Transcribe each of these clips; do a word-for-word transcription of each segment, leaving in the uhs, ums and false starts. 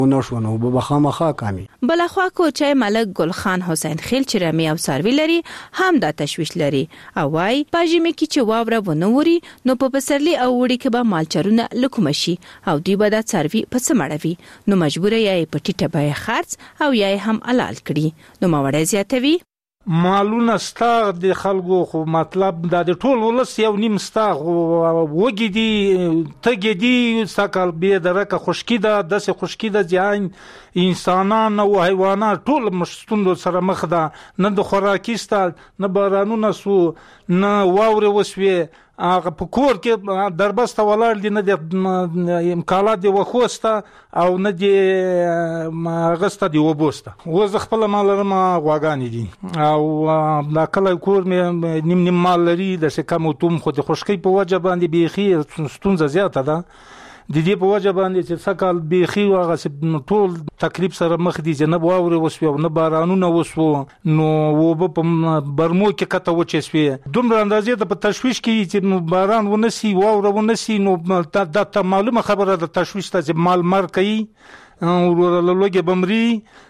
ونشو نو به خامخا کامي. بلخوا کوچای ملک ګل خان حسین خیل چې رمي او سروي لري هم دا تشویش لري او وايي پاجمه کې چې واوره ونوري نو په پسرلی او وړي کې به مالچرونه لکوم شي او دی به دا سروي په سمړوي نو مجبور یې په ټیټه به خرڅ او یې هم علال کړي نو ماوړې زیاتوي. مالونه ستا د خلکو خو مطلب دا د ټول ولس یو نیم ستا وګي دي تګي دي ساکل به درکه خشکی ده دسه خشکی ده ځان انسانان او حیوانات ټول مشتوند سره مخ ده نه د خوراکي ستا نه بارانونه سو نه واوره وسوي هغه په کور کې دربسته ولاړ دي نه د امکانات دی وخوسته او نه دی غسته دی وبوسته و ز خپل مال ما غواګانی دي او دا کله کور مې نیم نیم مال لري د څه کم توم خو د خوشکی په وجه باندې بيخي ستونزه زیاته ده د دې په وجه باندې چې سکال بيخي واغه ټول تقریبا سره مخ دي چې نه واوري وسوي او نه بارانونه وسو نو و په برمو کې کته وچسوي دومره اندازې د تشويش کې چې باران ونسي واوره ونسي نو د معلومه خبره د تشويش ته مال مر کوي او لوګي بمري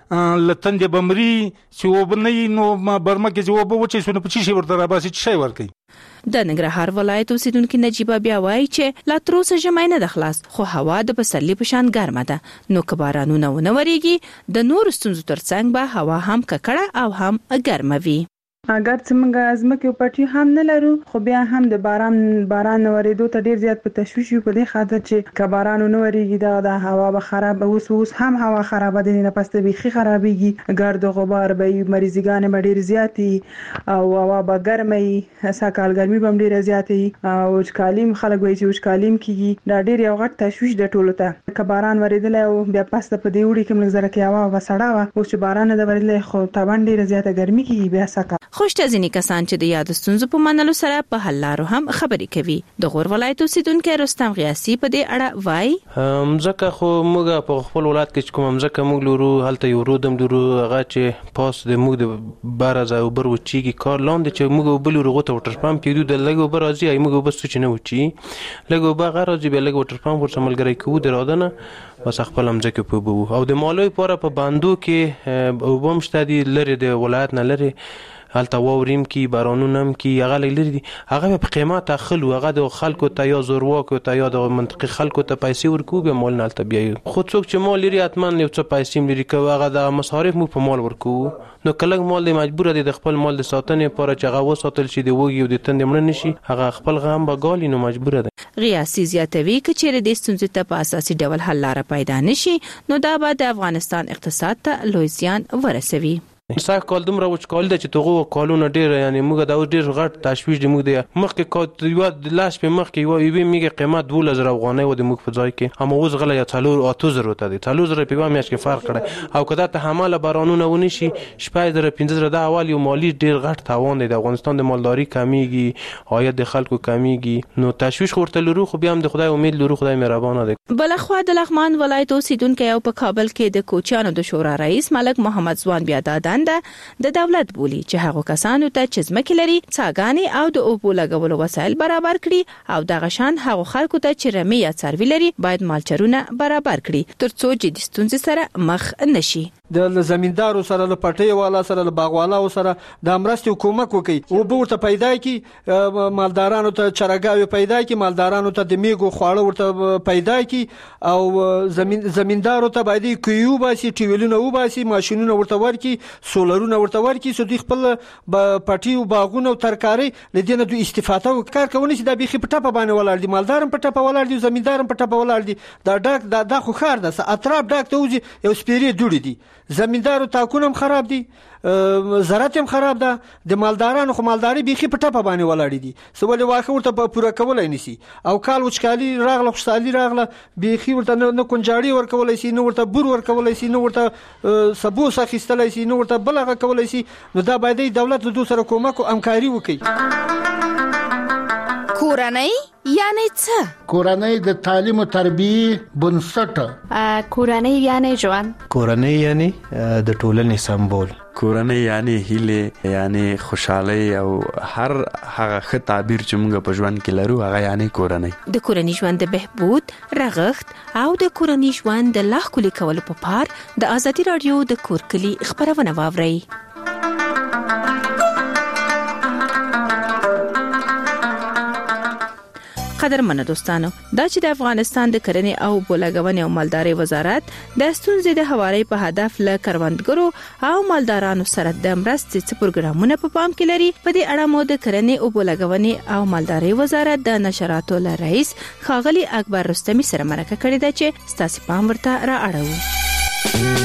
لتند بمري چې وبني نو برمه کې چې وب وچسوي نو په چی شي ورته راباسي شي ور کوي. د ننګرهار ولایت اوسیدونکو نجيبه بیا وایي چې لا تر اوسه ژمی نه د خلاص خو هوا د پسرلی په شان ګرمه ده نو کبارانونه ونه وریږي د نور ستونزو ترڅنګ به هوا هم ککړه او هم ګرمه وي. اگر څنګه ازمکه پټي هم نه لرو خو بیا هم د باران باران ورېدو ته ډیر زیات په تشویش په دې خاطر چې کبارانو نه ورېږي دا د هوا به خراب اوس اوس هم هوا خراب دي نه پسته بيخي خرابيږي ګرد او غبار به مریضګان به ډیر زیاتی او هوا به ګرمي ساکال ګرمي به ډیر زیاتی او چکالیم خلک وایي چې چکالیم کیږي دا ډیر یو غټ تشویش د ټولو ته کباران ورېدل او بیا پسته په دې وړي کې موږ زره کې هوا وسړا وا او چې باران د ورېدل خو تابان ډیر زیاته ګرمي کیږي بیا ساکال خوشته ځینې کسان چې د یاد ستونزو په منلو سره په حل لارو هم خبرې کوي. د غور ولایت اوسیدونکو رستم غیاسی په دې اړه وایي مزکه خو موږ په خپل ولایت کې کوم مزکه موږ لورو هلته یو رودم لورو هغه چې پاس د موږ د بارز او بر وچیږي کار لاندې چې موږ بل لورو ته وټر پمپ پیډو د لګو بر راځي ای موږ بس چې نه وچی لګو باغ راځي به لګو وټر پمپ ورسره ملګری کوو درادنه بس خپل مزکه په بو او د مالوي پوره په باندو کې وبم شتدي لري د ولایت نه لري هلته واوریم کی بارانونم کی هغه لري دي هغه په قیمت اخلو هغه د خلکو ته یا زورواکو ته یا د منطقي خلکو ته پیسې ورکو به مال نه تل بیا خو څوک چې مال لري اتمن یو څه پیسې لري کوي هغه د مصارف مو په مال ورکو نو کله مال دی مجبور دي د خپل مال د ساتنې لپاره چې هغه وساتل شي دی وږي او د تند مړ نشي هغه خپل غم به ګالي نو مجبور دي. غیاسی زیاتوي چې چیرې د ستونزې ته په اساسي ډول حل لاره پیدا نشي نو دا به د افغانستان اقتصاد ته لوی زیان ورسوي. ساک کال دومره وچ کال د چې توغه کالونه ډیر یعنی موږ دا ډیر غټ تشویش دی موږ د مخکې کو یو د لاس په مخ کې یو یو میګه قیمت دوه زره افغانۍ و د موږ په ځای کې هم اوس غلا یا څلور اته زره ته دی څلور زره په میاش کې فرق کړي او کدا ته حماله بارانونه ونشي شپږ زره پنځه زره د اول یو مالی ډیر غټ تاوان دی د افغانستان د مالداري کمیږي عاید د خلکو کمیږي نو تشویش خورته لرو خو بیا هم د خدای امید لرو خدای مهربان دی. بلخوا د لغمان ولایت اوسیدونکو یو په کابل کې د کوچیانو د شورا رئیس ملک محمد ځوان بیا دادند د دولت بولی چې هغه کسانو ته چې ځمکې لري څاګانې او د اوبو لګولو وسایل برابر کړي او دغه شان هغه خلکو ته چې رمي یا څاروي لري باید مالچرونه برابر کړي ترڅو جدي ستونزې سره مخ نشي. د زمیندارو سره له پټي والا سره له باغوالو سره د امرستي حکومت کوي او به ورته پیدا کی مالدارانو ته چرګاوي پیدا کی مالدارانو ته د میګو خواړه ورته پیدا کی او زمين زمیندارو ته باید کیو باسي ټیولونه و باسي ماشينونه ورته ورکی سولرونه ورته ورکی سو د خپل پټي او باغونه او ترکاري لدینه د استفاده وکړ کوي چې د بيخي پټه باندې ولر دي مالدارم پټه په ولر دي زمیندارم پټه په ولر دي دا ډاک دا د خو خار ده اطراف ډاک ته وځي یو سپيري دوړي دي زمیندارو تاکونم خراب دي زراعت هم خراب ده د مالدارانو خو مالداري بيخي پټه په باندې ولاړ دي سوال واخه ورته په پوره کولای نشي او کال وچکالي راغله خوشالي راغله بيخي ورته نه کنجاړي ورکولای شي نو ورته بور ورکولای شي نو ورته سبو سخستلای شي نو ورته بلغه کولای شي نو دا باید دولت له دوه سره کومک او همکاري وکړي. کورنۍ یعنی څه؟ کورنۍ د تعلیم او تربیه بنسټ. کورنۍ یعنی ژوند. کورنۍ یعنی د ټولنې سمبول. کورنۍ یعنی هیله یعنی خوشحالي او هر هغه ښه تعبیر چې موږ په ژوند کې لرو هغه یعنی کورنۍ. د کورنۍ ژوند د بهبود، رغښت او د کورنۍ ژوند د لا ښکلي کولو په پار د ازادي رادیو د کور کلی خبرونه واورئ. قدرمنو دوستانو، دا چې د افغانستان د کرنې او بولګونې او مالدارۍ وزارت د ستونزې د هواري په هدف له کروندګرو او مالدارانو سره د مرستې څه پروګرامونه په پام کې لري، په دې اړه مو د کرنې او بولګونې او مالدارۍ وزارت د نشراتو له رئیس ښاغلي اکبر رستمی سره مرکه کړې ده چې ستاسو پام ورته را اړوو.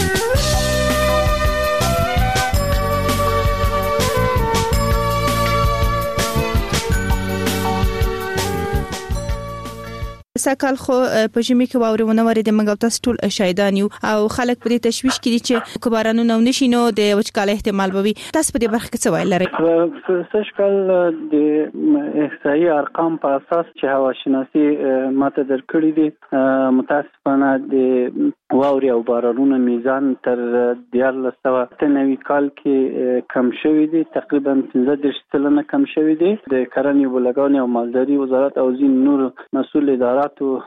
سکهال خو په ژمي کې واورونه ورې د منګو تاسو ټول شاهدان یو او خلک په دې تشویش کې دي چې کبارانو نو نشینو د وچکالۍ احتمال بوي. تاسو په دې برخه کې څه وایي لرئ؟ سشکل د احصایي ارقام په اساس چې هوا شناسي ماته درکړي دي، متاسفانه د واوري او بارانونو میزان تر دیارلس سوه اته نوي کال کې کم شوی دی، تقریبا پنځه دېرش سلنه کم شوی دی. د کرنې بولګونې او مالداري وزارت او ځینې نور مسؤل ادارات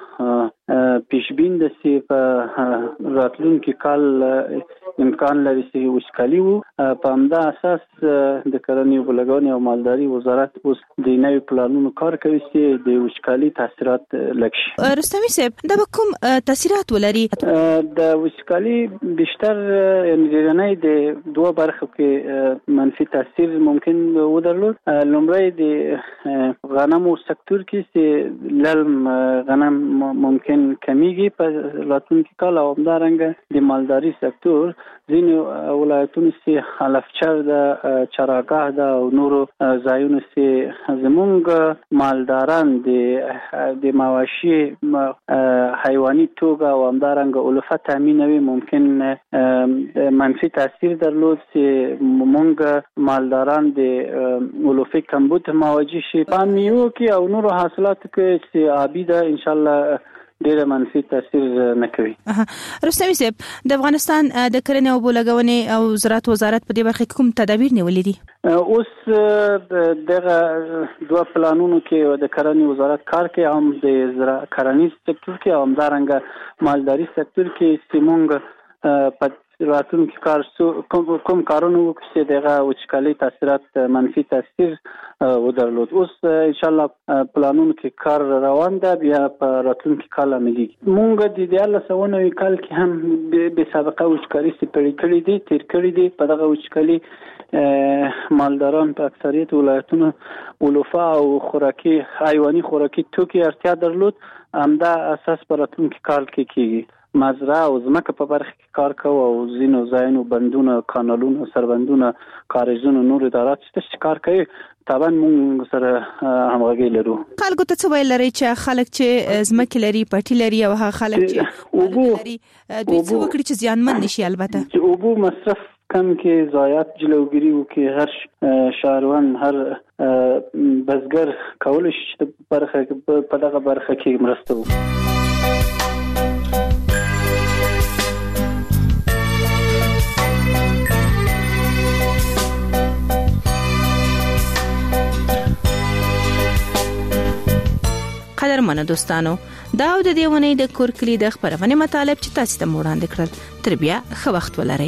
پیشبین د سی په راتلونکي کال امکان لري چې وچکالي وو. په همدا اساس د کرنې بولګونې او مالداري وزارت اوس د نوي پلانونو کار کوي چې د وچکالي تاثیرات لږ شي. رستمی صاحب، دا کوم تاثیرات ولري؟ د وچکالي بیشتر یعنی ډیرنۍ د دوه برخو کې منفي تاثیر ممکن ودرلود. لومړی د غنمو سکتور کې چې للم غنم ممکن کمیږي په راتلونکي کال، او همدارنګه د مالداري سکتور ځینې ولایتونو چې حلفچر ده، چراګاه ده او نورو ځایونو چې زمونږ مالداران د د مواشي حیواني توګه او همدارنګه علوفه تامینوي ممکن منفي تاثیر درلود چې مونږ مالداران د علوفه کمبود مواجه شي. په میوو کې او نورو حاصلاتو کې چې آبی ده ان شاء الله ډېر منفي تاثیر نه کوي. رستمی صاحب، د افغانستان د کرنې او بولګونې او زراعت وزارت په دې برخه کې کوم تدابیر نیولې دي؟ اوس دغه دوه پلانونو کې د کرنې وزارت کار کوي، هم د زراعت کرنیز سکتور کې او همدارنګه مالداري سکتور کې چې مونږ په راتلونکي کار کوم کوم کارونه وکړو چې دغه وچکالۍ تاثیرات منفي تاثیر ودرلود. اوس ان شاء الله پلانونو کې کار روان ده، بیا په راتلونکي کال عملي مونږ د دیارلس سوه نوي کال کې هم به سابقه وچکالۍ سپړې کړې دي تیر کړې دي. په دغه وچکالۍ مالداران په اکثریت ولایتونو علوفه او خوراکي حیواني خوراکي توکي اړتیا درلود. همدا اساس په راتلونکي کال کې کیږي. مزرعه او ځمکه په برخه کې کار کوو او ځینو ځایونو بندونه، کانالونه، سربندونه، کاریزونه، نور ادارات چې کار کوي. طبعا موږ سره همغږي لرو. خلکو ته څه ویل لري چې خلک چې ځمکې لري، پټي لري، او هغه خلک چې اوبو لري دوی څه وکړي چې زیانمن نشي؟ البته چې اوبو مصرف کم کې، ضایعات جلوګیری وکړي. هر شهروان، هر بزګر کولای شي چې برخه په دغه برخه کې مرسته وکړي. قدرمنو دوستانو، دا د دې ونې د کور کلی د خبرونه مطالب چې تاسو ته وړاندې کړل. تر بیا ښه وخت ولرئ.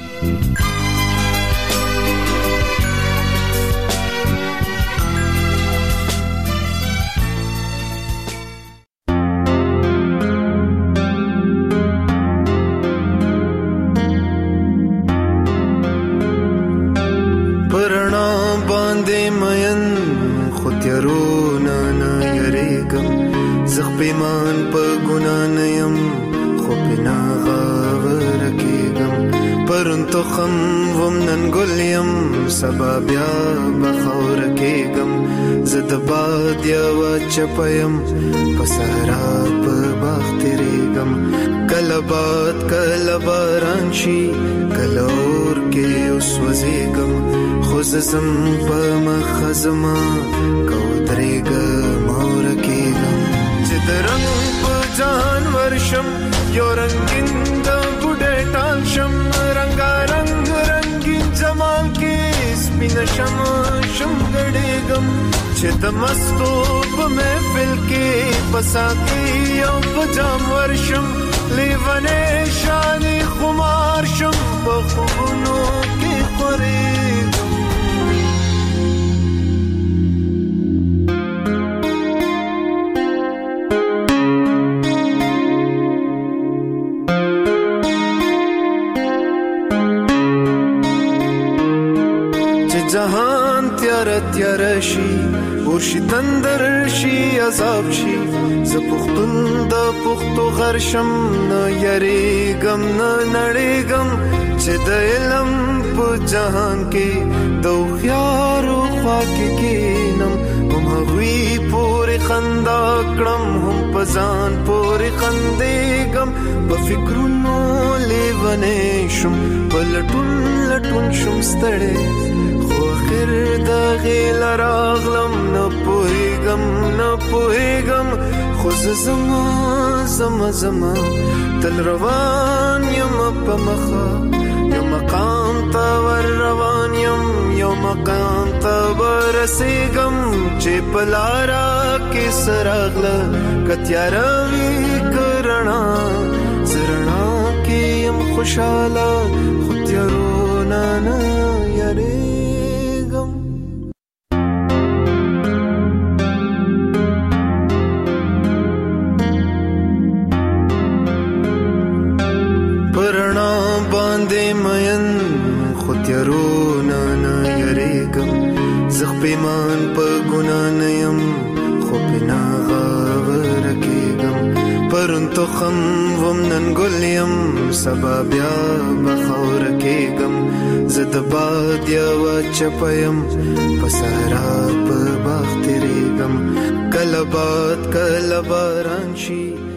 پرنا باندې مین خطرونه نه یریګم، زخ پیمان په ګنا نه يم خو پنا غاور کېږم. پرون تخم وم نن ګل یم سبا بیا بخور کېږم. زه د باد یوه چپه یم په صحرا په باغ تېرېږم. کله باد کله باران شي، کله اور کې وسوځېږم. خو زه ځم په مخه زما که ودرېږم او ورکېږم. چې د رنګ په ځان ورشم، یو رنګین د بوډۍ ټال شم. رنګارنګ رنګ چې د مستو په محفل کې پسا کې او په جام ورشم لیونه شانې خمار شم په خوبونو کې خورېږم जहान त्यार त्यार شي ورشي تندر شي عذاب شي ز پختون د پختو غرشم نه یریګم نه نړیګم چې د علم په جهان کې د خيارو خواک کېنم هم هوی پورې خندا کړم هم پزان پورې خندېګم په فکرونو لیونه شم پلټون لټون شم ستړې خیر دا غیل راغلم نه پوهیږم نه پوهیږم خو زما زما زما تل روان یم په مخه یو مقام ته ور روان یم یو مقام ته ورسېږم چې په لاره کې سراغله کتیاره وي کرنا زرنا کې یم خوشاله خو تیارونه نه یاري تیرونا نه یریګم زخ پیمان په ګنا نه يم خو پنا غاور کېږم پرون تو خم ومنن ګل یم سبا بیا بخور کېږم زد باد یو چپیم په صحرا په باغ تېرېږم کله باد کله باران شي